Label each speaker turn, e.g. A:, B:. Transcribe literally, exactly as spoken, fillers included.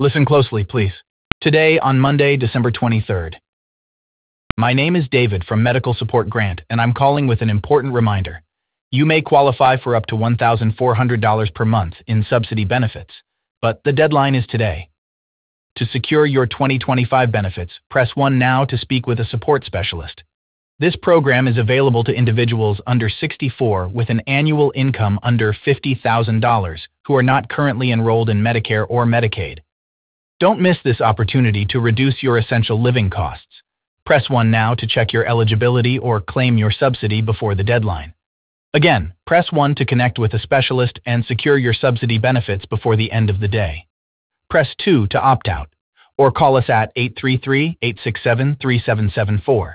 A: Listen closely, please. Today, on Monday, December twenty-third. My name is David from Medical Support Grant, and I'm calling with an important reminder. You may qualify for up to one thousand four hundred dollars per month in subsidy benefits, but the deadline is today. To secure your twenty twenty-five benefits, press one now to speak with a support specialist. This program is available to individuals under sixty-four with an annual income under fifty thousand dollars who are not currently enrolled in Medicare or Medicaid. Don't miss this opportunity to reduce your essential living costs. Press one now to check your eligibility or claim your subsidy before the deadline. Again, press one to connect with a specialist and secure your subsidy benefits before the end of the day. Press two to opt out, or call us at eight three three, eight six seven, three seven seven four.